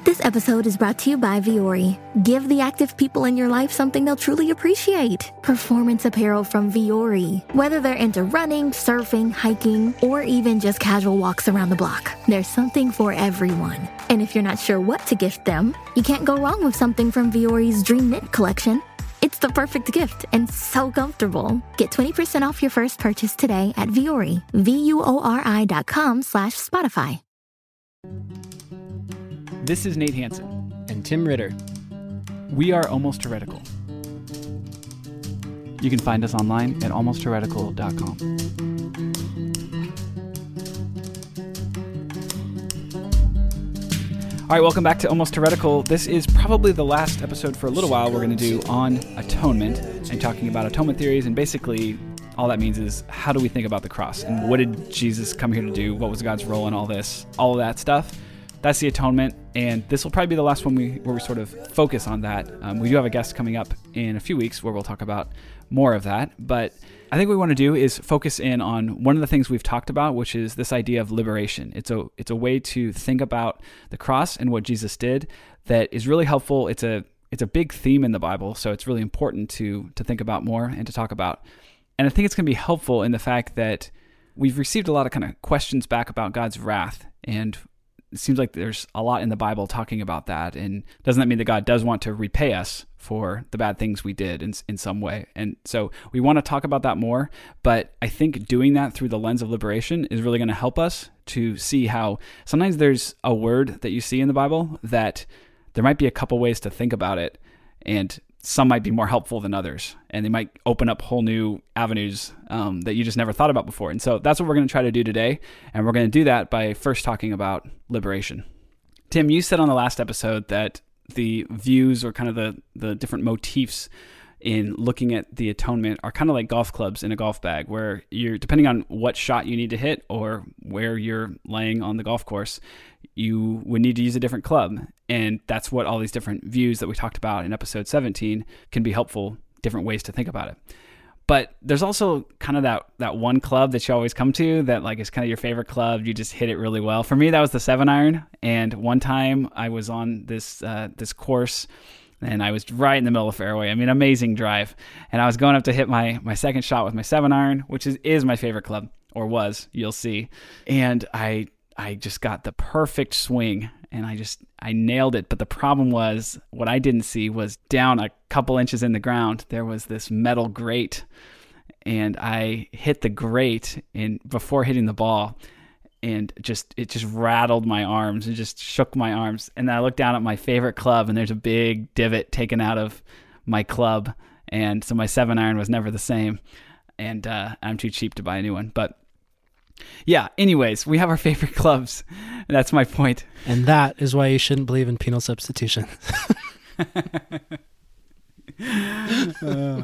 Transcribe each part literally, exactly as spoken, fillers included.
This episode is brought to you by Vuori. Give the active people in your life something they'll truly appreciate. Performance apparel from Vuori. Whether they're into running, surfing, hiking, or even just casual walks around the block, there's something for everyone. And if you're not sure what to gift them, you can't go wrong with something from Vuori's Dream Knit collection. It's the perfect gift and so comfortable. Get twenty percent off your first purchase today at Vuori, V-U-O-R-I dot com slash Spotify. This is Nate Hansen. And Tim Ritter. We are Almost Heretical. You can find us online at almost heretical dot com. All right, welcome back to Almost Heretical. This is probably the last episode for a little while we're going to do on atonement and talking about atonement theories. And basically, all that means is how do we think about the cross? And what did Jesus come here to do? What was God's role in all this? All of that stuff. That's the atonement, and this will probably be the last one we, where we sort of focus on that. Um, we do have a guest coming up in a few weeks where we'll talk about more of that, but I think what we want to do is focus in on one of the things we've talked about, which is this idea of liberation. It's a it's a way to think about the cross and what Jesus did that is really helpful. It's a it's a big theme in the Bible, so it's really important to to think about more and to talk about. And I think it's going to be helpful in the fact that we've received a lot of kind of questions back about God's wrath, and it seems like there's a lot in the Bible talking about that. And doesn't that mean that God does want to repay us for the bad things we did in, in some way? And so we want to talk about that more. But I think doing that through the lens of liberation is really going to help us to see how sometimes there's a word that you see in the Bible that there might be a couple ways to think about it. And some might be more helpful than others, and they might open up whole new avenues um, that you just never thought about before. And so that's what we're going to try to do today, and we're going to do that by first talking about liberation. Tim, you said on the last episode that the views or kind of the, the different motifs in looking at the atonement are kind of like golf clubs in a golf bag, where you're, depending on what shot you need to hit or where you're laying on the golf course, you would need to use a different club. And that's what all these different views that we talked about in episode seventeen can be helpful, different ways to think about it. But there's also kind of that that one club that you always come to that like is kind of your favorite club. You just hit it really well. For me, that was the seven iron. And one time I was on this uh, this course, and I was right in the middle of the fairway. I mean, amazing drive. And I was going up to hit my my second shot with my seven iron, which is, is my favorite club, or was, you'll see. And I I just got the perfect swing, and I just, I nailed it. But the problem was, what I didn't see was down a couple inches in the ground, there was this metal grate, and I hit the grate in before hitting the ball, and just, it just rattled my arms and just shook my arms. And then I looked down at my favorite club, and there's a big divot taken out of my club. And so my seven iron was never the same, and uh, I'm too cheap to buy a new one. But yeah, anyways, we have our favorite clubs. That's my point. And that is why you shouldn't believe in penal substitution. uh.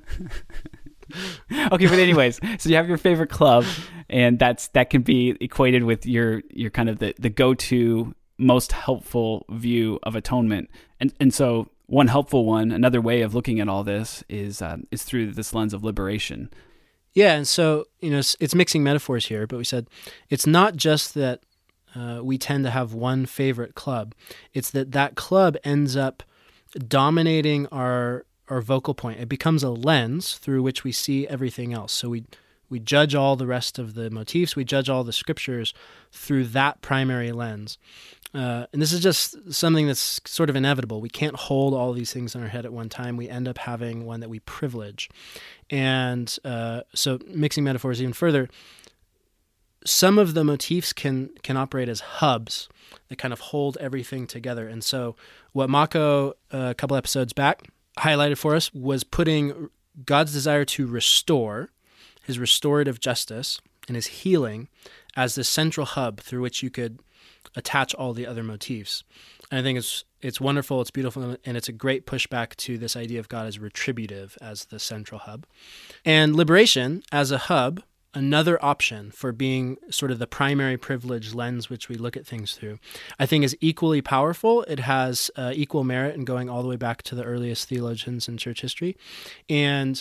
Okay, but anyways, so you have your favorite club, and that's that can be equated with your your kind of the, the go-to most helpful view of atonement. And and so one helpful one, another way of looking at all this is uh, is through this lens of liberation. Yeah, and so, you know, it's, it's mixing metaphors here, but we said it's not just that uh, we tend to have one favorite club. It's that that club ends up dominating our our vocal point. It becomes a lens through which we see everything else. So we we judge all the rest of the motifs, we judge all the scriptures through that primary lens. Uh, and this is just something that's sort of inevitable. We can't hold all these things in our head at one time. We end up having one that we privilege. And uh, so mixing metaphors even further, some of the motifs can can operate as hubs that kind of hold everything together. And so what Mako, uh, a couple episodes back, highlighted for us was putting God's desire to restore, his restorative justice and his healing as the central hub through which you could attach all the other motifs. And I think it's it's wonderful, it's beautiful, and it's a great pushback to this idea of God as retributive as the central hub. And liberation as a hub, another option for being sort of the primary privilege lens which we look at things through, I think is equally powerful. It has uh, equal merit in going all the way back to the earliest theologians in church history. And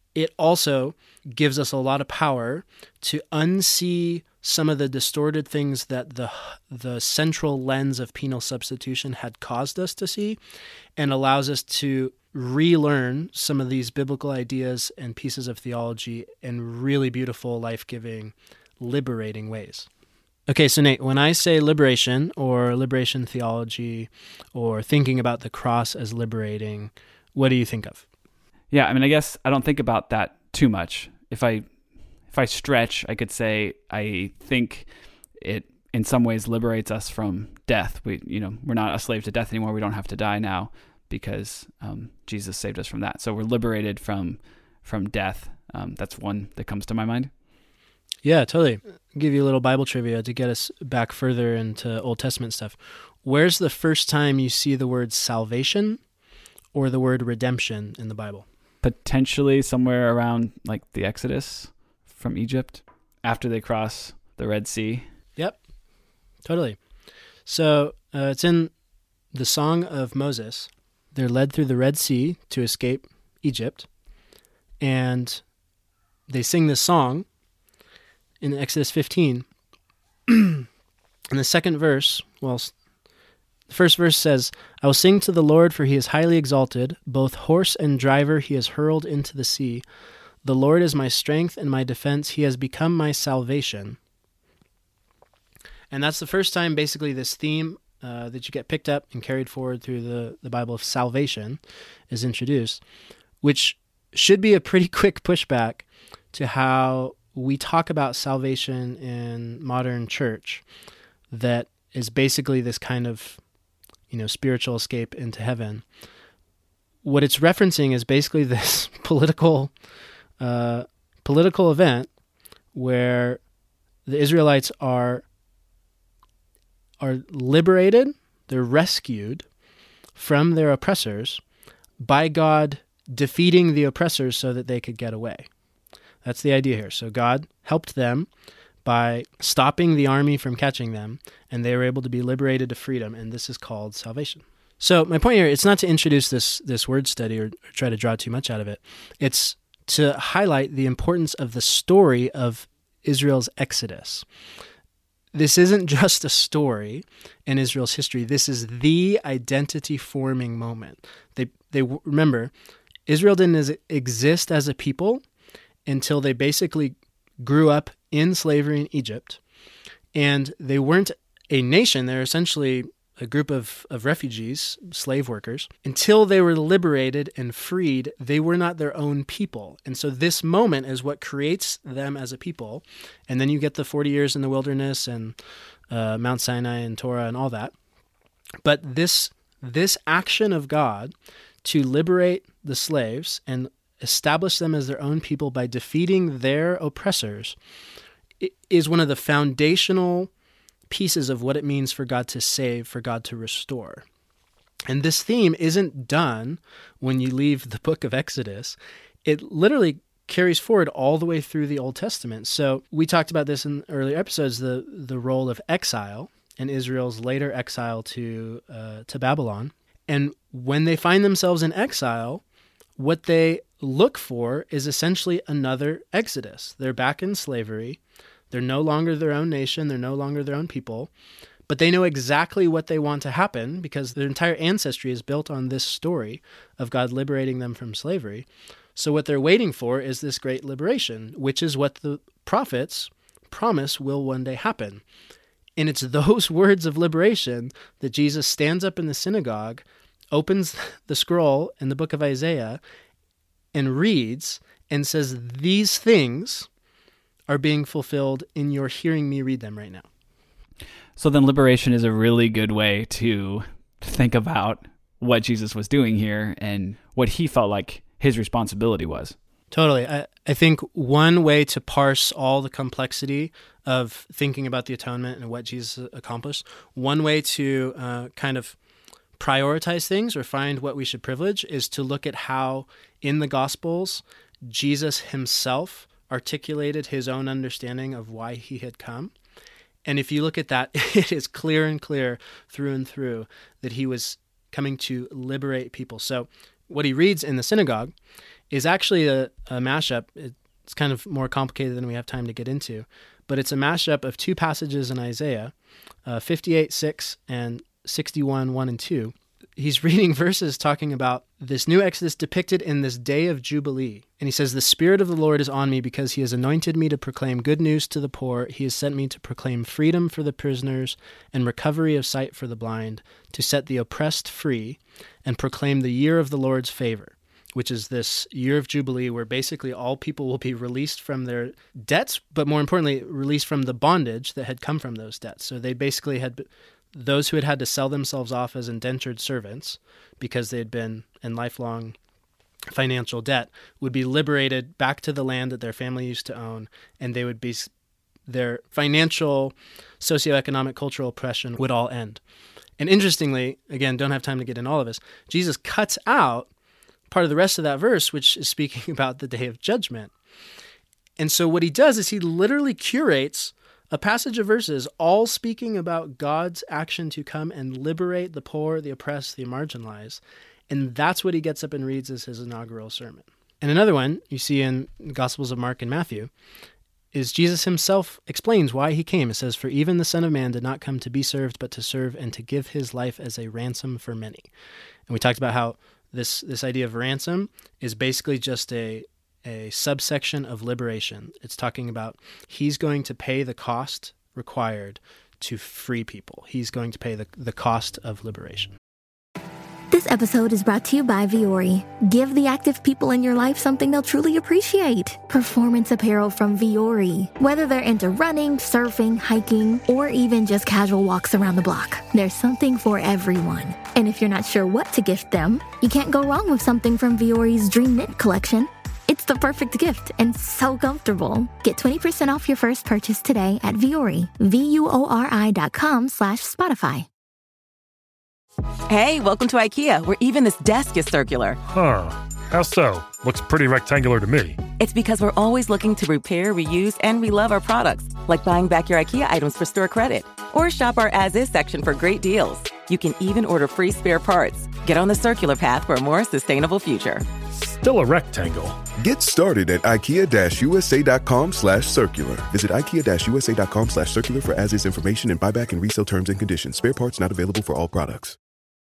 it also gives us a lot of power to unsee some of the distorted things that the the central lens of penal substitution had caused us to see, and allows us to relearn some of these biblical ideas and pieces of theology in really beautiful, life-giving, liberating ways. Okay, so Nate, when I say liberation or liberation theology or thinking about the cross as liberating, what do you think of? Yeah, I mean, I guess I don't think about that too much. If I if I stretch, I could say I think it in some ways liberates us from death. We, you know, we're not a slave to death anymore. We don't have to die now because um, Jesus saved us from that. So we're liberated from from death. Um, that's one that comes to my mind. Yeah, totally. I'll give you a little Bible trivia to get us back further into Old Testament stuff. Where's the first time you see the word salvation or the word redemption in the Bible? Potentially somewhere around like the Exodus from Egypt after they cross the Red Sea. Yep, totally. So uh, it's in the Song of Moses. They're led through the Red Sea to escape Egypt, and they sing this song in Exodus fifteen. In the second verse, well, the first verse says, "I will sing to the Lord, for he is highly exalted. Both horse and driver he has hurled into the sea. The Lord is my strength and my defense. He has become my salvation." And that's the first time, basically, this theme uh, that you get picked up and carried forward through the, the Bible of salvation is introduced, which should be a pretty quick pushback to how we talk about salvation in modern church, that is basically this kind of, you know, spiritual escape into heaven. What it's referencing is basically this political uh, political event where the Israelites are are liberated, they're rescued from their oppressors by God defeating the oppressors so that they could get away. That's the idea here. So God helped them by stopping the army from catching them, and they were able to be liberated to freedom, and this is called salvation. So my point here, it's not to introduce this this word study or, or try to draw too much out of it. It's to highlight the importance of the story of Israel's exodus. This isn't just a story in Israel's history. This is the identity-forming moment. They they remember, Israel didn't exist as a people until they basically grew up in slavery in Egypt, and they weren't a nation. They're essentially a group of, of refugees, slave workers. Until they were liberated and freed, they were not their own people. And so this moment is what creates them as a people. And then you get the forty years in the wilderness and uh, Mount Sinai and Torah and all that. But this this action of God to liberate the slaves and establish them as their own people by defeating their oppressors is one of the foundational pieces of what it means for God to save, for God to restore. And this theme isn't done when you leave the book of Exodus. It literally carries forward all the way through the Old Testament. So we talked about this in earlier episodes, the, the role of exile and Israel's later exile to uh, to Babylon. And when they find themselves in exile, what they look for is essentially another exodus. They're back in slavery. They're no longer their own nation. They're no longer their own people. But they know exactly what they want to happen because their entire ancestry is built on this story of God liberating them from slavery. So what they're waiting for is this great liberation, which is what the prophets promise will one day happen. And it's those words of liberation that Jesus stands up in the synagogue, opens the scroll in the book of Isaiah, and reads and says, "These things are being fulfilled in your hearing me read them right now." So then liberation is a really good way to think about what Jesus was doing here and what he felt like his responsibility was. Totally. I, I think one way to parse all the complexity of thinking about the atonement and what Jesus accomplished, one way to uh, kind of prioritize things or find what we should privilege is to look at how in the Gospels Jesus himself articulated his own understanding of why he had come. And if you look at that, it is clear and clear through and through that he was coming to liberate people. So what he reads in the synagogue is actually a, a mashup. It's kind of more complicated than we have time to get into, but it's a mashup of two passages in Isaiah, uh, fifty-eight six and sixty-one one and two. He's reading verses talking about this new Exodus depicted in this day of Jubilee. And he says, "The Spirit of the Lord is on me because he has anointed me to proclaim good news to the poor. He has sent me to proclaim freedom for the prisoners and recovery of sight for the blind, to set the oppressed free and proclaim the year of the Lord's favor," which is this year of Jubilee where basically all people will be released from their debts, but more importantly, released from the bondage that had come from those debts. So they basically had... those who had had to sell themselves off as indentured servants because they had been in lifelong financial debt would be liberated back to the land that their family used to own, and they would be their financial, socioeconomic, cultural oppression would all end. And interestingly, again, don't have time to get in all of this, Jesus cuts out part of the rest of that verse, which is speaking about the day of judgment. And so what he does is he literally curates a passage of verses all speaking about God's action to come and liberate the poor, the oppressed, the marginalized. And that's what he gets up and reads as his inaugural sermon. And another one you see in the Gospels of Mark and Matthew is Jesus himself explains why he came. It says, "For even the Son of Man did not come to be served, but to serve and to give his life as a ransom for many." And we talked about how this, this idea of ransom is basically just a a subsection of liberation. It's talking about he's going to pay the cost required to free people. He's going to pay the, the cost of liberation. This episode is brought to you by Vuori. Give the active people in your life something they'll truly appreciate. Performance apparel from Vuori. Whether they're into running, surfing, hiking, or even just casual walks around the block, there's something for everyone. And if you're not sure what to gift them, you can't go wrong with something from Vuori's Dream Knit collection. It's the perfect gift and so comfortable. Get twenty percent off your first purchase today at Vuori, V-U-O-R-I dot com slash Spotify. Hey, welcome to IKEA, where even this desk is circular. Huh. How so? Looks pretty rectangular to me. It's because we're always looking to repair, reuse, and relove our products, like buying back your IKEA items for store credit. Or shop our as-is section for great deals. You can even order free spare parts. Get on the circular path for a more sustainable future. Still a rectangle. Get started at ikea-usa.com slash circular. Visit ikea-usa.com slash circular for as-is information and buyback and resale terms and conditions. Spare parts not available for all products.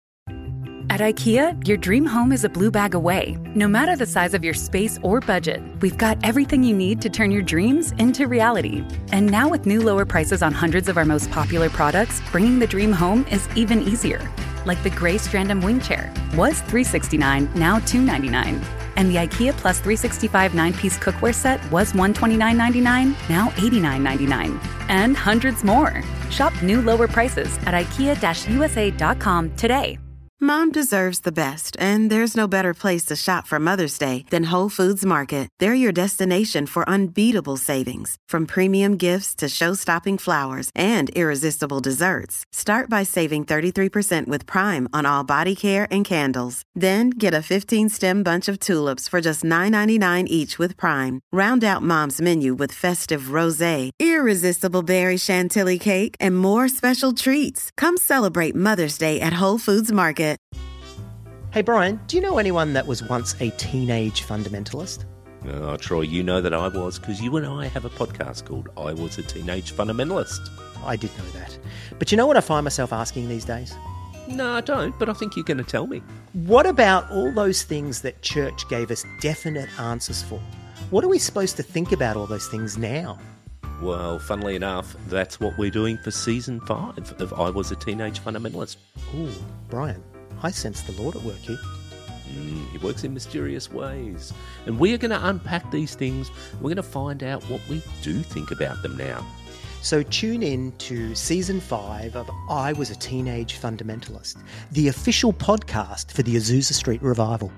At IKEA, your dream home is a blue bag away. No matter the size of your space or budget, we've got everything you need to turn your dreams into reality. And now with new lower prices on hundreds of our most popular products, bringing the dream home is even easier. Like the gray Strandom wing chair, was three hundred sixty-nine dollars, now two hundred ninety-nine dollars. And the IKEA Plus three sixty-five nine-piece cookware set was one hundred twenty-nine dollars and ninety-nine cents, now eighty-nine dollars and ninety-nine cents. And hundreds more. Shop new lower prices at ikea U S A dot com today. Mom deserves the best, and there's no better place to shop for Mother's Day than Whole Foods Market. They're your destination for unbeatable savings, from premium gifts to show-stopping flowers and irresistible desserts. Start by saving thirty-three percent with Prime on all body care and candles. Then get a fifteen-stem bunch of tulips for just nine ninety-nine each with Prime. Round out Mom's menu with festive rosé, irresistible berry chantilly cake, and more special treats. Come celebrate Mother's Day at Whole Foods Market. Hey Brian, do you know anyone that was once a teenage fundamentalist? Oh, Troy, you know that I was, because you and I have a podcast called I Was a Teenage Fundamentalist. I did know that. But you know what I find myself asking these days? No, I don't, but I think you're going to tell me. What about all those things that church gave us definite answers for? What are we supposed to think about all those things now? Well, funnily enough, that's what we're doing for season five of I Was a Teenage Fundamentalist. Ooh, Brian, I sense the Lord at work here. Mm, he works in mysterious ways. And we are going to unpack these things. We're going to find out what we do think about them now. So tune in to season five of I Was a Teenage Fundamentalist, the official podcast for the Azusa Street Revival.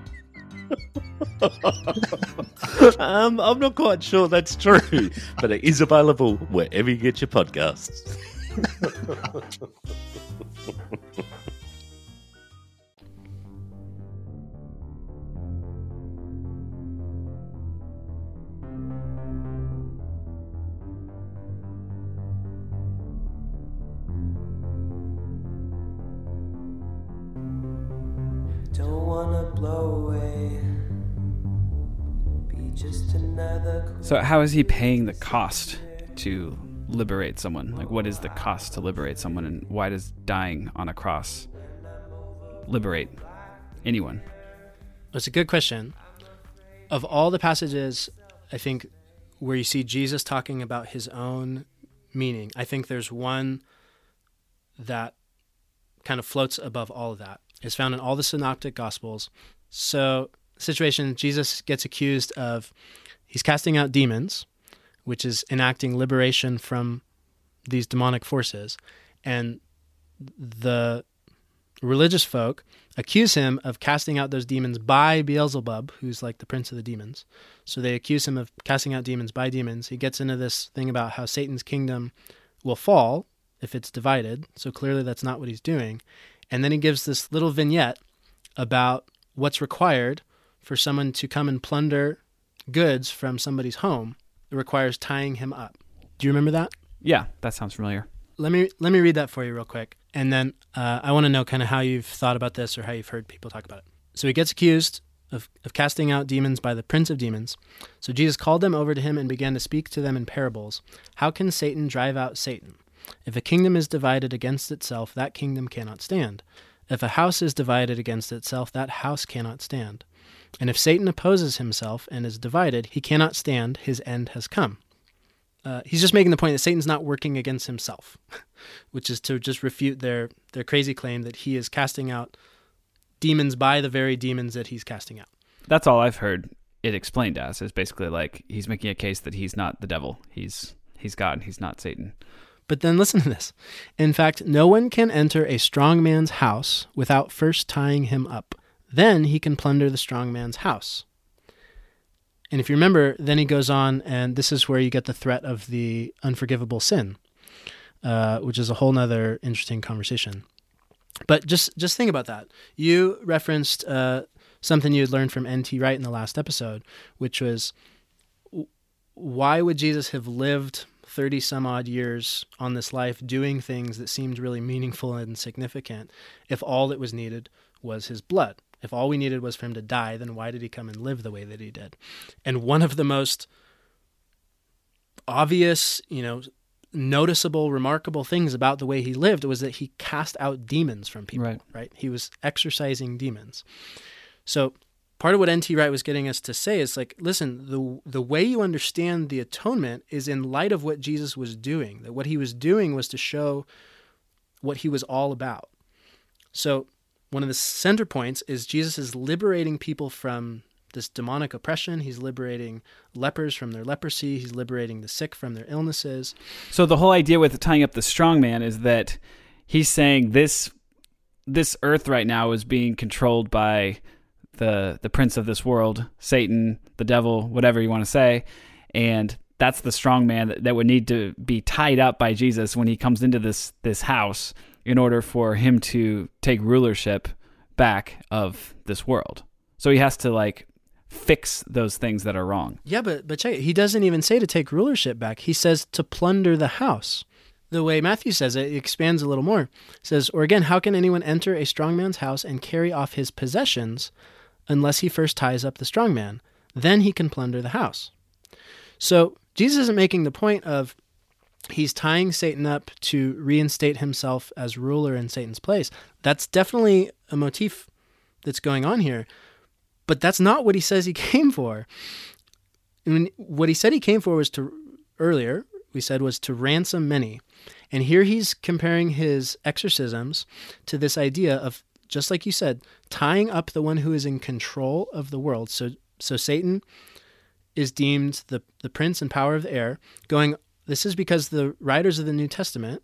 um, I'm not quite sure that's true, but it is available wherever you get your podcasts. Don't wanna blow away So how is he paying the cost to liberate someone? Like, what is the cost to liberate someone, and why does dying on a cross liberate anyone? That's a good question. Of all the passages, I think, where you see Jesus talking about his own meaning, I think there's one that kind of floats above all of that. It's found in all the synoptic gospels. So, situation, Jesus gets accused of, he's casting out demons, which is enacting liberation from these demonic forces. And the religious folk accuse him of casting out those demons by Beelzebub, who's like the prince of the demons. So they accuse him of casting out demons by demons. He gets into this thing about how Satan's kingdom will fall if it's divided. So clearly that's not what he's doing. And then he gives this little vignette about what's required for someone to come and plunder goods from somebody's home. It requires tying him up. Do you remember that? Yeah, that sounds familiar. Let me let me read that for you real quick. And then uh, I want to know kind of how you've thought about this or how you've heard people talk about it. So he gets accused of, of casting out demons by the prince of demons. So Jesus called them over to him and began to speak to them in parables. How can Satan drive out Satan? If a kingdom is divided against itself, that kingdom cannot stand. If a house is divided against itself, that house cannot stand. And if Satan opposes himself and is divided, he cannot stand. His end has come. Uh, he's just making the point that Satan's not working against himself, which is to just refute their, their crazy claim that he is casting out demons by the very demons that he's casting out. That's all I've heard it explained as, is basically like he's making a case that he's not the devil. He's he's God. He's not Satan. But then listen to this. In fact, no one can enter a strong man's house without first tying him up. Then he can plunder the strong man's house. And if you remember, then he goes on, and this is where you get the threat of the unforgivable sin, uh, which is a whole nother interesting conversation. But just just think about that. You referenced uh, something you had learned from N T Wright in the last episode, which was, why would Jesus have lived thirty some odd years on this life doing things that seemed really meaningful and significant if all that was needed was his blood? If all we needed was for him to die, then why did he come and live the way that he did? And one of the most obvious, you know, noticeable, remarkable things about the way he lived was that he cast out demons from people, right? right? He was exorcising demons. So part of what N T Wright was getting us to say is like, listen, the the way you understand the atonement is in light of what Jesus was doing, that what he was doing was to show what he was all about. So one of the center points is Jesus is liberating people from this demonic oppression. He's liberating lepers from their leprosy. He's liberating the sick from their illnesses. So the whole idea with tying up the strong man is that he's saying this this earth right now is being controlled by the the prince of this world, Satan, the devil, whatever you want to say, and that's the strong man that, that would need to be tied up by Jesus when he comes into this this house in order for him to take rulership back of this world. So he has to like fix those things that are wrong. Yeah, but but check it. He doesn't even say to take rulership back. He says to plunder the house. The way Matthew says it, it expands a little more. It says, or again, how can anyone enter a strong man's house and carry off his possessions unless he first ties up the strong man? Then he can plunder the house. So Jesus isn't making the point of he's tying Satan up to reinstate himself as ruler in Satan's place. That's definitely a motif that's going on here. But that's not what he says he came for. I mean, what he said he came for was to, earlier, we said, was to ransom many. And here he's comparing his exorcisms to this idea of, just like you said, tying up the one who is in control of the world. So so Satan is deemed the, the prince and power of the air, going, this is because the writers of the New Testament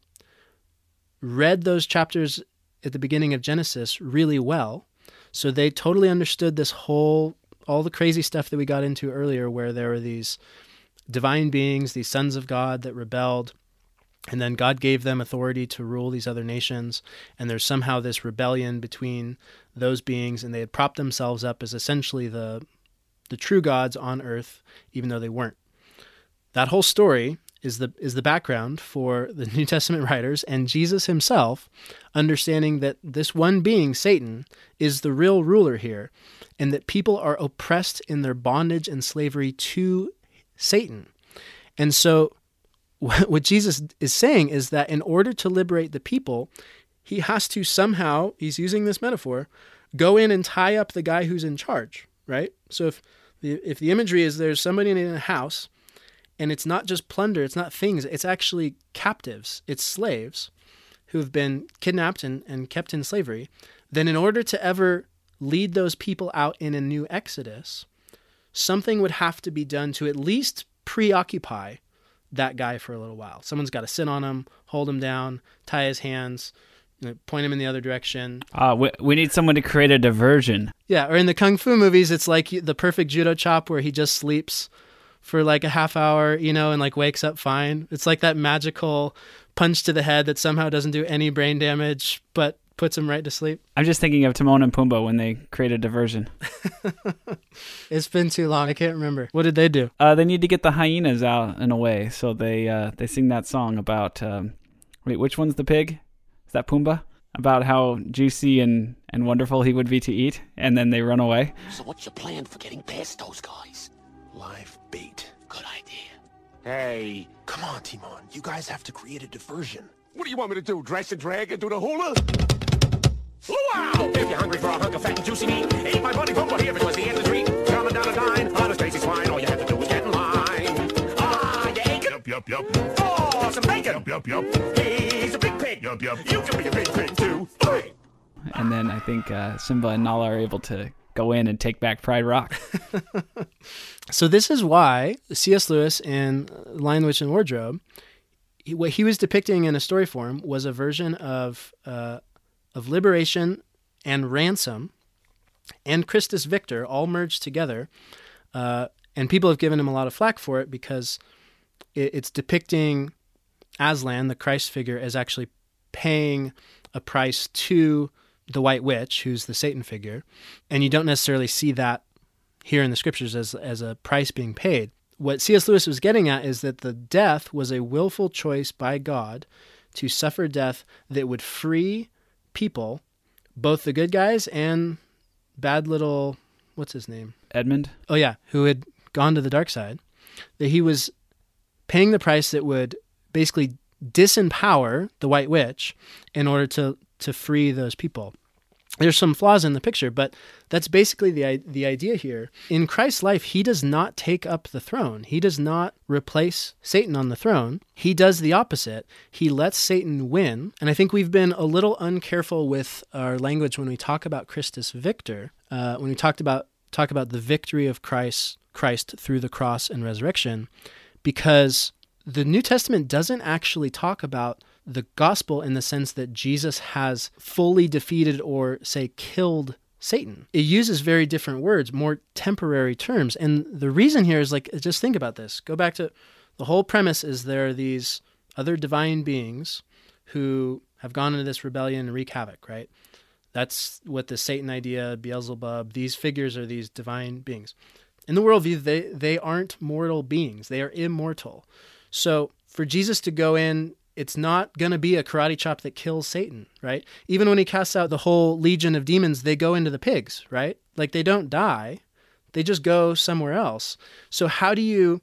read those chapters at the beginning of Genesis really well. So they totally understood this whole, all the crazy stuff that we got into earlier, where there were these divine beings, these sons of God that rebelled, and then God gave them authority to rule these other nations, and there's somehow this rebellion between those beings, and they had propped themselves up as essentially the the true gods on earth, even though they weren't. That whole story is the is the background for the New Testament writers, and Jesus himself understanding that this one being, Satan, is the real ruler here, and that people are oppressed in their bondage and slavery to Satan. And so what Jesus is saying is that in order to liberate the people, he has to somehow, he's using this metaphor, go in and tie up the guy who's in charge, right? So if the, if the imagery is there's somebody in a house, and it's not just plunder, it's not things, it's actually captives, it's slaves who have been kidnapped and, and kept in slavery, then in order to ever lead those people out in a new exodus, something would have to be done to at least preoccupy that guy for a little while. Someone's got to sit on him, hold him down, tie his hands, you know, point him in the other direction. Uh, we, we need someone to create a diversion. Yeah, or in the Kung Fu movies, it's like the perfect judo chop where he just sleeps for like a half hour, you know, and like wakes up fine. It's like that magical punch to the head that somehow doesn't do any brain damage, but puts him right to sleep. I'm just thinking of Timon and Pumbaa when they create a diversion. It's been too long. I can't remember. What did they do? Uh, they need to get the hyenas out and away, so they uh, they sing that song about, um, wait, which one's the pig? Is that Pumbaa? About how juicy and, and wonderful he would be to eat, and then they run away. So what's your plan for getting past those guys? Live bait. Good idea. Hey, come on, Timon. You guys have to create a diversion. What do you want me to do? Dress and drag and do the hula? Wow! If you're hungry for a hunk of fat and juicy meat, eat my buddy Pumbaa here because the end of the street. Coming down a dine, on a Stacy's swine. All you have to do is get in line. Ah, you ain't Yup, yup, yup. for some bacon. Yup, yup, yup. He's a big pig. Yup, yup. You can be a big pig too. Hey. And then I think uh, Simba and Nala are able to go in and take back Pride Rock. So this is why C S. Lewis in Lion, Witch, and Wardrobe, he, what he was depicting in a story form was a version of uh, of liberation and ransom and Christus Victor all merged together. Uh, and people have given him a lot of flack for it because it, it's depicting Aslan, the Christ figure, as actually paying a price to the White Witch, who's the Satan figure. And you don't necessarily see that here in the scriptures as, as a price being paid. What C S. Lewis was getting at is that the death was a willful choice by God to suffer death that would free people, both the good guys and bad little, what's his name? Edmund? Oh, yeah, who had gone to the dark side. That he was paying the price that would basically disempower the White Witch in order to, to free those people. There's some flaws in the picture, but that's basically the the idea here. In Christ's life, he does not take up the throne. He does not replace Satan on the throne. He does the opposite. He lets Satan win. And I think we've been a little uncareful with our language when we talk about Christus Victor, uh, when we talked about talk about the victory of Christ, Christ through the cross and resurrection, because the New Testament doesn't actually talk about the gospel in the sense that Jesus has fully defeated or, say, killed Satan. It uses very different words, more temporary terms. And the reason here is, like, just think about this. Go back to the whole premise is there are these other divine beings who have gone into this rebellion and wreak havoc, right? That's what the Satan idea, Beelzebub, these figures are these divine beings. In the worldview, they, they aren't mortal beings. They are immortal. So for Jesus to go in, it's not going to be a karate chop that kills Satan, right? Even when he casts out the whole legion of demons, they go into the pigs, right? Like they don't die. They just go somewhere else. So how do you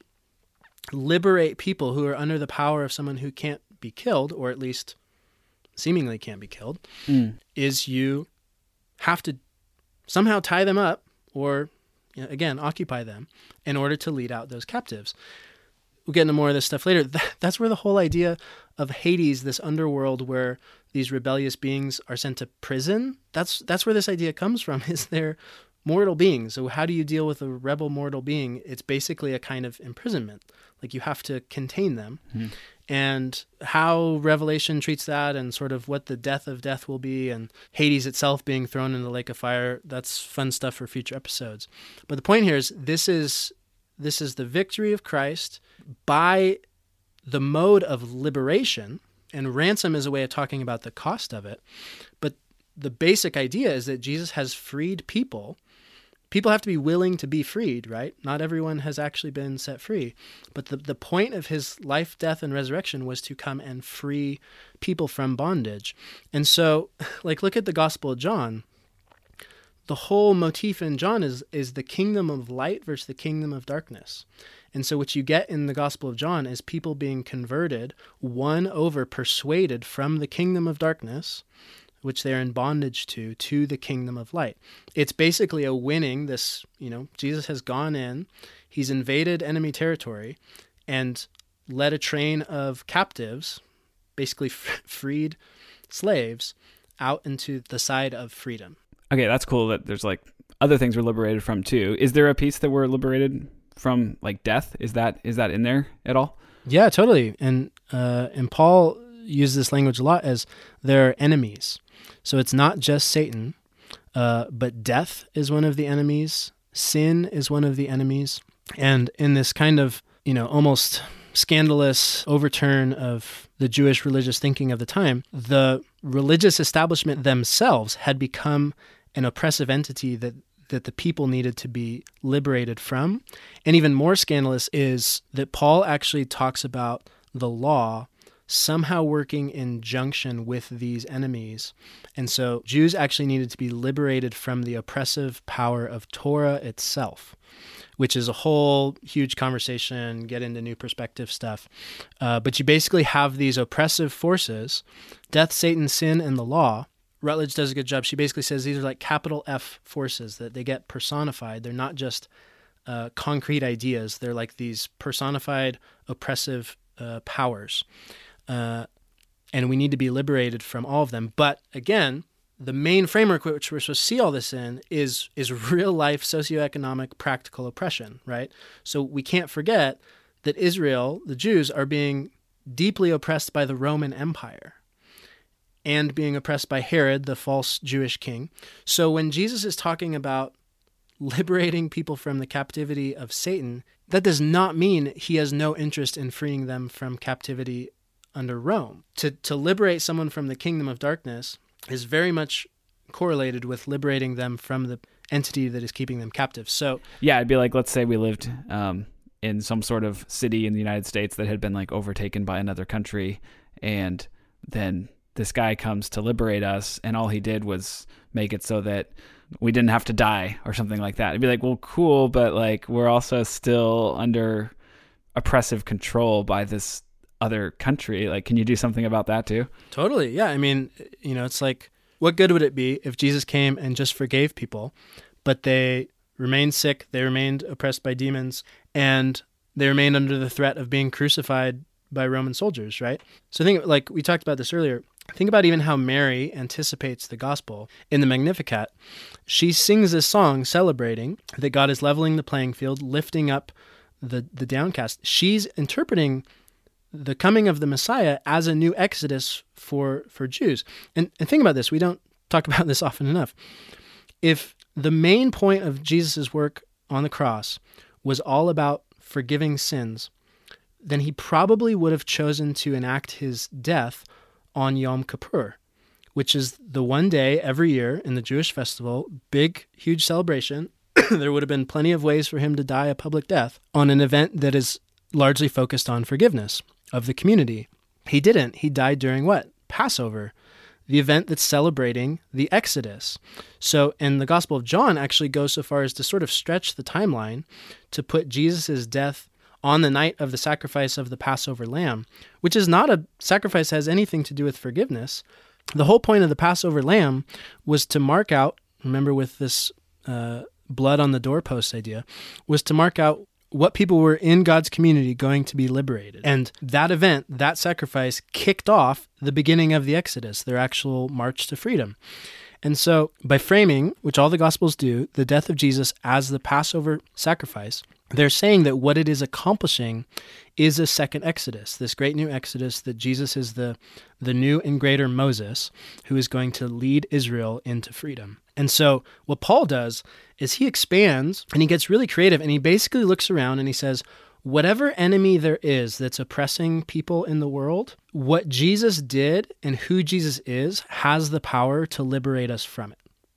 liberate people who are under the power of someone who can't be killed, or at least seemingly can't be killed, mm. is you have to somehow tie them up or, you know, again, occupy them in order to lead out those captives. We'll get into more of this stuff later. That's where the whole idea of Hades, this underworld where these rebellious beings are sent to prison, that's that's where this idea comes from, is they're mortal beings. So how do you deal with a rebel mortal being? It's basically a kind of imprisonment. Like you have to contain them. Mm-hmm. And how Revelation treats that and sort of what the death of death will be and Hades itself being thrown in the lake of fire, that's fun stuff for future episodes. But the point here is this is this is the victory of Christ by the mode of liberation, and ransom is a way of talking about the cost of it. But the basic idea is that Jesus has freed people, people have to be willing to be freed, right? Not everyone has actually been set free. But the, the point of his life, death, and resurrection was to come and free people from bondage. And so, like, look at the Gospel of John. The whole motif in John is, is the kingdom of light versus the kingdom of darkness. And so what you get in the Gospel of John is people being converted, won over, persuaded from the kingdom of darkness, which they're in bondage to, to the kingdom of light. It's basically a winning this, you know, Jesus has gone in, he's invaded enemy territory, and led a train of captives, basically f- freed slaves, out into the side of freedom. Okay, that's cool that there's like other things we're liberated from too. Is there a piece that we're liberated from, like death? Is that is that in there at all? Yeah, totally. And uh, and Paul uses this language a lot as their enemies. So it's not just Satan, uh, but death is one of the enemies. Sin is one of the enemies. And in this kind of, you know, almost scandalous overturn of the Jewish religious thinking of the time, the religious establishment themselves had become an oppressive entity that that the people needed to be liberated from. And even more scandalous is that Paul actually talks about the law somehow working in junction with these enemies. And so Jews actually needed to be liberated from the oppressive power of Torah itself, which is a whole huge conversation, get into new perspective stuff. Uh, but you basically have these oppressive forces, death, Satan, sin, and the law. Rutledge does a good job. She basically says these are like capital F forces, that they get personified. They're not just uh, concrete ideas. They're like these personified oppressive uh, powers. Uh, and we need to be liberated from all of them. But again, the main framework which we're supposed to see all this in is is real life socioeconomic practical oppression, right? So we can't forget that Israel, the Jews, are being deeply oppressed by the Roman Empire and being oppressed by Herod, the false Jewish king. So when Jesus is talking about liberating people from the captivity of Satan, that does not mean he has no interest in freeing them from captivity under Rome. To to liberate someone from the kingdom of darkness is very much correlated with liberating them from the entity that is keeping them captive. So yeah, it'd be like, let's say we lived um, in some sort of city in the United States that had been like overtaken by another country, and then this guy comes to liberate us, and all he did was make it so that we didn't have to die or something like that. It'd be like, well, cool, but like we're also still under oppressive control by this other country. Like, can you do something about that too? Totally. Yeah. I mean, you know, it's like, what good would it be if Jesus came and just forgave people, but they remained sick, they remained oppressed by demons, and they remained under the threat of being crucified by Roman soldiers, right? So think, like we talked about this earlier, think about even how Mary anticipates the gospel. In the Magnificat, she sings this song celebrating that God is leveling the playing field, lifting up the, the downcast. She's interpreting the coming of the Messiah as a new exodus for, for Jews. And, and think about this. We don't talk about this often enough. If the main point of Jesus' work on the cross was all about forgiving sins, then he probably would have chosen to enact his death on Yom Kippur, which is the one day every year in the Jewish festival, big, huge celebration. There would have been plenty of ways for him to die a public death on an event that is largely focused on forgiveness of the community. He didn't. He died during what? Passover, the event that's celebrating the Exodus. So, and the Gospel of John actually goes so far as to sort of stretch the timeline to put Jesus' death on the night of the sacrifice of the Passover lamb, which is not a sacrifice that has anything to do with forgiveness. The whole point of the Passover lamb was to mark out, remember with this uh, blood on the doorpost idea, was to mark out what people were in God's community going to be liberated. And that event, that sacrifice, kicked off the beginning of the Exodus, their actual march to freedom. And so by framing, which all the Gospels do, the death of Jesus as the Passover sacrifice, they're saying that what it is accomplishing is a second Exodus, this great new Exodus, that Jesus is the, the new and greater Moses who is going to lead Israel into freedom. And so what Paul does is he expands and he gets really creative, and he basically looks around and he says, whatever enemy there is that's oppressing people in the world, what Jesus did and who Jesus is has the power to liberate us from it.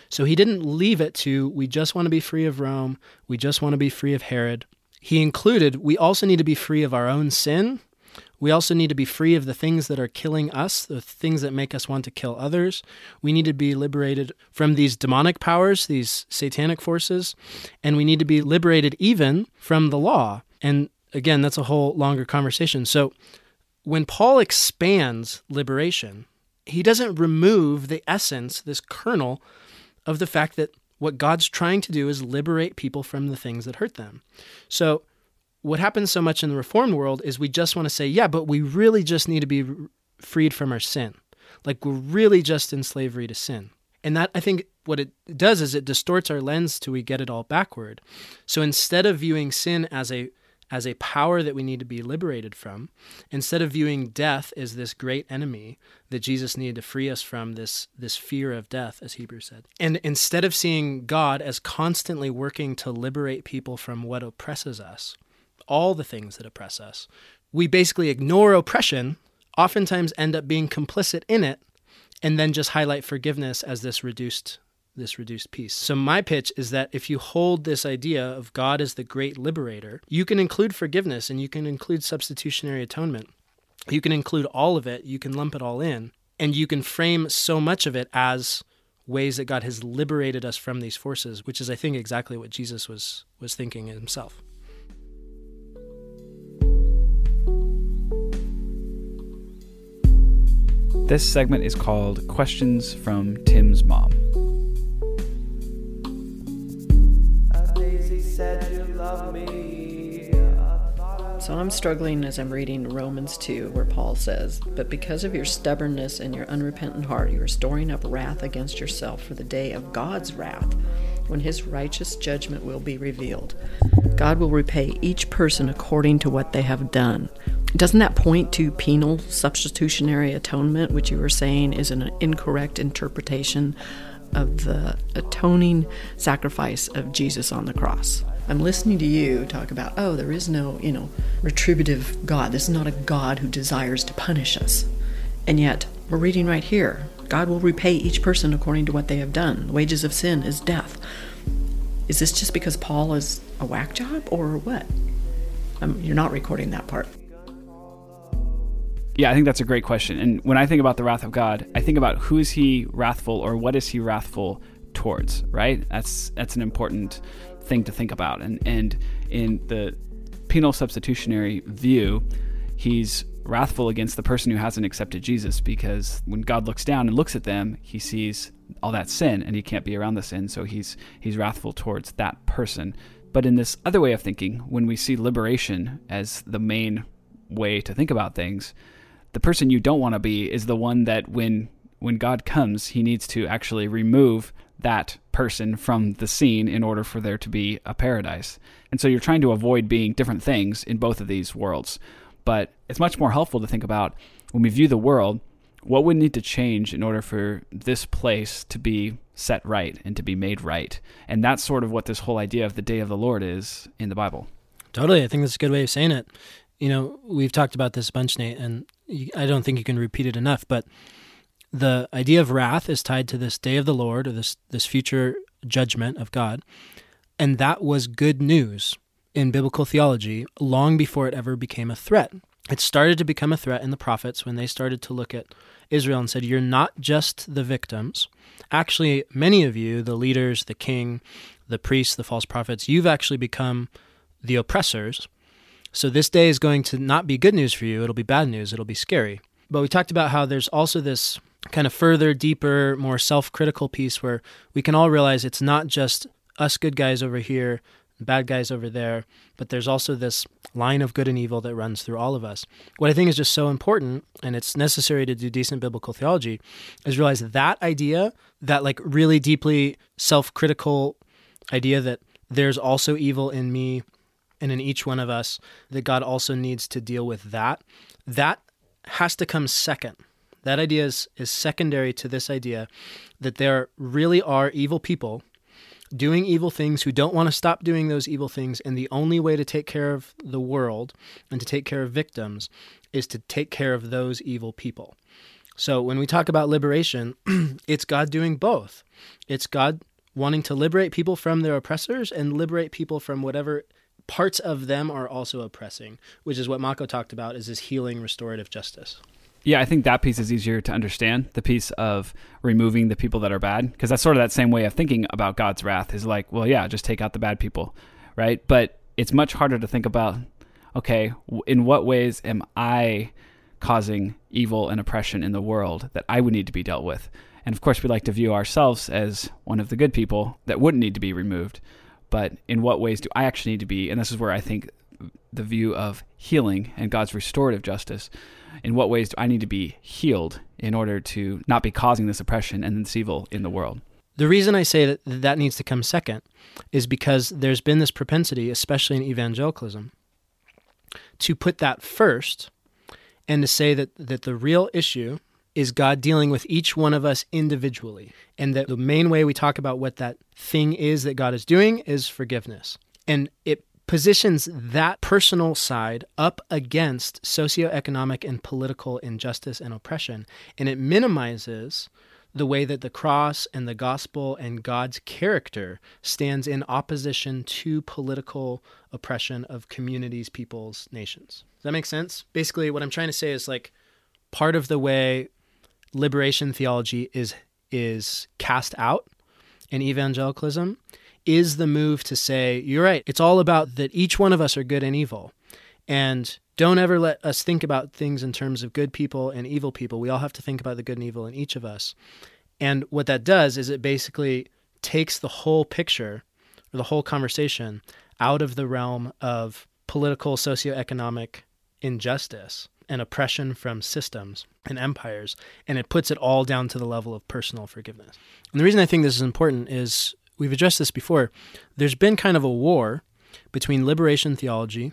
So he didn't leave it to, we just want to be free of Rome, we just want to be free of Herod. He included, we also need to be free of our own sin. We also need to be free of the things that are killing us, the things that make us want to kill others. We need to be liberated from these demonic powers, these satanic forces, and we need to be liberated even from the law. And again, that's a whole longer conversation. So when Paul expands liberation, he doesn't remove the essence, this kernel of the fact that what God's trying to do is liberate people from the things that hurt them. So what happens so much in the Reformed world is we just want to say, yeah, but we really just need to be freed from our sin. Like we're really just in slavery to sin. And that, I think what it does is it distorts our lens till we get it all backward. So instead of viewing sin as a as a power that we need to be liberated from, instead of viewing death as this great enemy that Jesus needed to free us from, this, this fear of death, as Hebrews said, and instead of seeing God as constantly working to liberate people from what oppresses us, all the things that oppress us, we basically ignore oppression, oftentimes end up being complicit in it, and then just highlight forgiveness as this reduced this reduced piece. So my pitch is that if you hold this idea of God as the great liberator, you can include forgiveness and you can include substitutionary atonement. You can include all of it. You can lump it all in. And you can frame so much of it as ways that God has liberated us from these forces, which is, I think, exactly what Jesus was was thinking himself. This segment is called Questions from Tim's Mom. So I'm struggling as I'm reading Romans two, where Paul says, "But because of your stubbornness and your unrepentant heart, you are storing up wrath against yourself for the day of God's wrath, when his righteous judgment will be revealed. God will repay each person according to what they have done." Doesn't that point to penal substitutionary atonement, which you were saying is an incorrect interpretation of the atoning sacrifice of Jesus on the cross? I'm listening to you talk about, oh, there is no, you know, retributive God. This is not a God who desires to punish us. And yet, we're reading right here, God will repay each person according to what they have done. The wages of sin is death. Is this just because Paul is a whack job, or what? Um, you're not recording that part. Yeah, I think that's a great question. And when I think about the wrath of God, I think about who is he wrathful or what is he wrathful towards, right? That's that's an important thing to think about. And and in the penal substitutionary view, he's wrathful against the person who hasn't accepted Jesus, because when God looks down and looks at them, he sees all that sin and he can't be around the sin, so he's he's wrathful towards that person. But in this other way of thinking, when we see liberation as the main way to think about things, the person you don't want to be is the one that when when God comes, he needs to actually remove that person from the scene in order for there to be a paradise. And so you're trying to avoid being different things in both of these worlds. But it's much more helpful to think about, when we view the world, what would need to change in order for this place to be set right and to be made right. And that's sort of what this whole idea of the day of the Lord is in the Bible. Totally. I think that's a good way of saying it. You know, we've talked about this a bunch, Nate, and I don't think you can repeat it enough, but the idea of wrath is tied to this day of the Lord, or this this future judgment of God. And that was good news in biblical theology long before it ever became a threat. It started to become a threat in the prophets when they started to look at Israel and said, you're not just the victims. Actually, many of you, the leaders, the king, the priests, the false prophets, you've actually become the oppressors. So this day is going to not be good news for you. It'll be bad news. It'll be scary. But we talked about how there's also this kind of further, deeper, more self-critical piece where we can all realize it's not just us good guys over here, bad guys over there, but there's also this line of good and evil that runs through all of us. What I think is just so important, and it's necessary to do decent biblical theology, is realize that, that idea, that like really deeply self-critical idea that there's also evil in me and in each one of us, that God also needs to deal with that, that has to come second. That idea is, is secondary to this idea that there really are evil people doing evil things who don't want to stop doing those evil things, and the only way to take care of the world and to take care of victims is to take care of those evil people. So when we talk about liberation, it's God doing both. It's God wanting to liberate people from their oppressors and liberate people from whatever parts of them are also oppressing, which is what Mako talked about, is this healing restorative justice. Yeah, I think that piece is easier to understand, the piece of removing the people that are bad, because that's sort of that same way of thinking about God's wrath is like, well, yeah, just take out the bad people, right? But it's much harder to think about, okay, in what ways am I causing evil and oppression in the world that I would need to be dealt with? And of course, we like to view ourselves as one of the good people that wouldn't need to be removed. But in what ways do I actually need to be? And this is where I think the view of healing and God's restorative justice, in what ways do I need to be healed in order to not be causing this oppression and this evil in the world? The reason I say that that needs to come second is because there's been this propensity, especially in evangelicalism, to put that first and to say that, that the real issue is God dealing with each one of us individually, and that the main way we talk about what that thing is that God is doing is forgiveness. And it positions that personal side up against socioeconomic and political injustice and oppression, and it minimizes the way that the cross and the gospel and God's character stands in opposition to political oppression of communities, peoples, nations. Does that make sense? Basically, what I'm trying to say is like part of the way liberation theology is is cast out in evangelicalism is the move to say, you're right, it's all about that each one of us are good and evil. And don't ever let us think about things in terms of good people and evil people. We all have to think about the good and evil in each of us. And what that does is it basically takes the whole picture or the whole conversation out of the realm of political, socioeconomic injustice and oppression from systems and empires, and it puts it all down to the level of personal forgiveness. And the reason I think this is important is, we've addressed this before, there's been kind of a war between liberation theology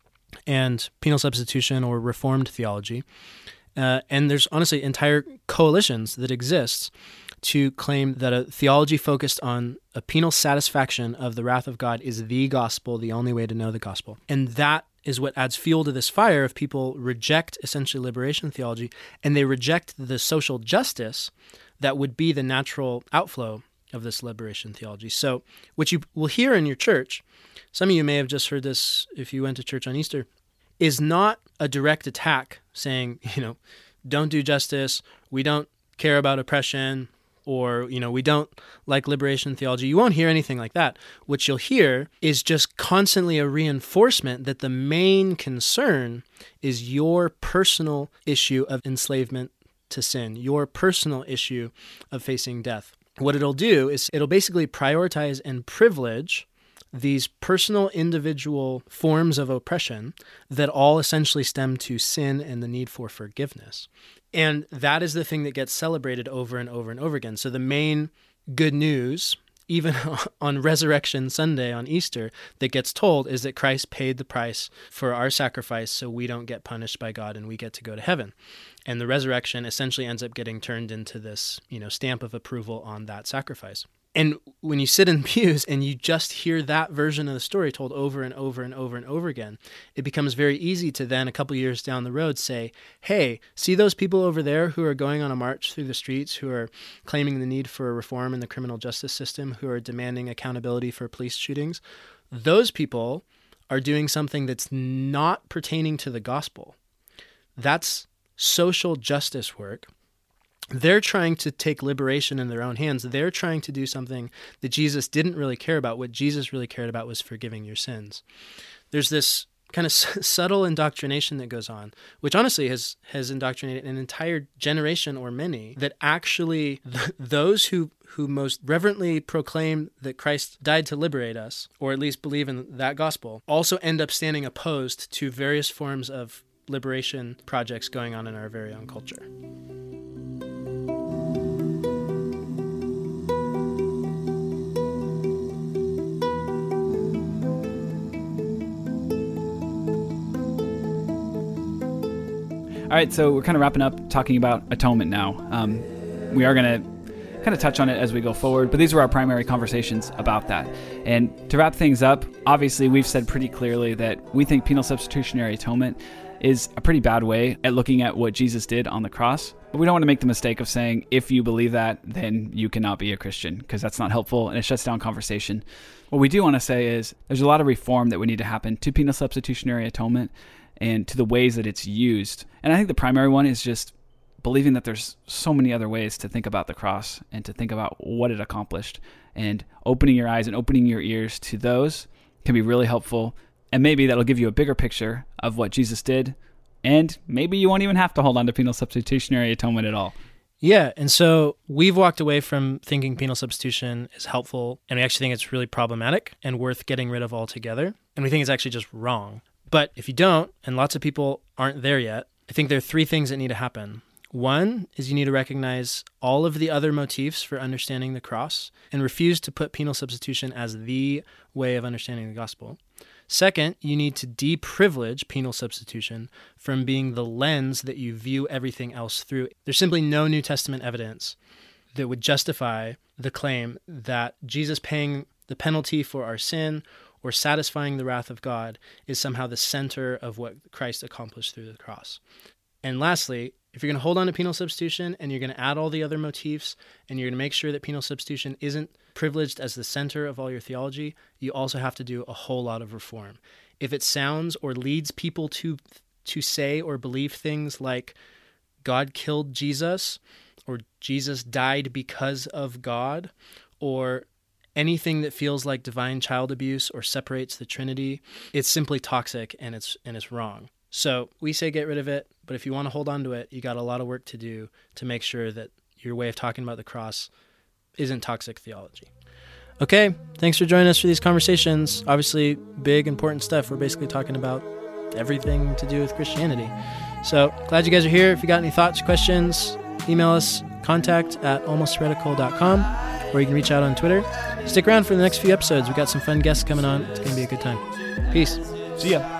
and penal substitution or reformed theology, uh, and there's honestly entire coalitions that exist to claim that a theology focused on a penal satisfaction of the wrath of God is the gospel, the only way to know the gospel. And that is what adds fuel to this fire if people reject essentially liberation theology, and they reject the social justice that would be the natural outflow of this liberation theology. So what you will hear in your church, some of you may have just heard this if you went to church on Easter, is not a direct attack saying, you know, don't do justice, we don't care about oppression, or, you know, we don't like liberation theology. You won't hear anything like that. What you'll hear is just constantly a reinforcement that the main concern is your personal issue of enslavement to sin, your personal issue of facing death. What it'll do is it'll basically prioritize and privilege these personal, individual forms of oppression that all essentially stem to sin and the need for forgiveness. And that is the thing that gets celebrated over and over and over again. So the main good news, even on Resurrection Sunday, on Easter, that gets told is that Christ paid the price for our sacrifice so we don't get punished by God and we get to go to heaven. And the resurrection essentially ends up getting turned into this, you know, stamp of approval on that sacrifice. And when you sit in pews and you just hear that version of the story told over and over and over and over again, it becomes very easy to then a couple years down the road say, hey, see those people over there who are going on a march through the streets, who are claiming the need for a reform in the criminal justice system, who are demanding accountability for police shootings? Those people are doing something that's not pertaining to the gospel. That's social justice work. They're trying to take liberation in their own hands. They're trying to do something that Jesus didn't really care about. What Jesus really cared about was forgiving your sins. There's this kind of s- subtle indoctrination that goes on, which honestly has, has indoctrinated an entire generation or many, that actually th- those who, who most reverently proclaim that Christ died to liberate us, or at least believe in that gospel, also end up standing opposed to various forms of liberation projects going on in our very own culture. All right, so we're kind of wrapping up talking about atonement now. Um, we are going to kind of touch on it as we go forward, but these were our primary conversations about that. And to wrap things up, obviously we've said pretty clearly that we think penal substitutionary atonement is a pretty bad way at looking at what Jesus did on the cross. But we don't want to make the mistake of saying, if you believe that, then you cannot be a Christian, because that's not helpful and it shuts down conversation. What we do want to say is there's a lot of reform that would need to happen to penal substitutionary atonement and to the ways that it's used. And I think the primary one is just believing that there's so many other ways to think about the cross and to think about what it accomplished. And opening your eyes and opening your ears to those can be really helpful. And maybe that'll give you a bigger picture of what Jesus did. And maybe you won't even have to hold on to penal substitutionary atonement at all. Yeah, and so we've walked away from thinking penal substitution is helpful, and we actually think it's really problematic and worth getting rid of altogether. And we think it's actually just wrong. But if you don't, and lots of people aren't there yet, I think there are three things that need to happen. One is you need to recognize all of the other motifs for understanding the cross and refuse to put penal substitution as the way of understanding the gospel. Second, you need to deprivilege penal substitution from being the lens that you view everything else through. There's simply no New Testament evidence that would justify the claim that Jesus paying the penalty for our sin or satisfying the wrath of God is somehow the center of what Christ accomplished through the cross. And lastly, if you're going to hold on to penal substitution and you're going to add all the other motifs and you're going to make sure that penal substitution isn't privileged as the center of all your theology, you also have to do a whole lot of reform. If it sounds or leads people to to say or believe things like God killed Jesus or Jesus died because of God or anything that feels like divine child abuse or separates the Trinity, it's simply toxic and it's and it's wrong. So we say get rid of it, but if you want to hold on to it, you got a lot of work to do to make sure that your way of talking about the cross isn't toxic theology. Okay, thanks for joining us for these conversations. Obviously, big, important stuff. We're basically talking about everything to do with Christianity. So glad you guys are here. If you got any thoughts, questions, email us, contact at almost heretical dot com, or you can reach out on Twitter. Stick around for the next few episodes. We've got some fun guests coming on. It's going to be a good time. Peace. See ya.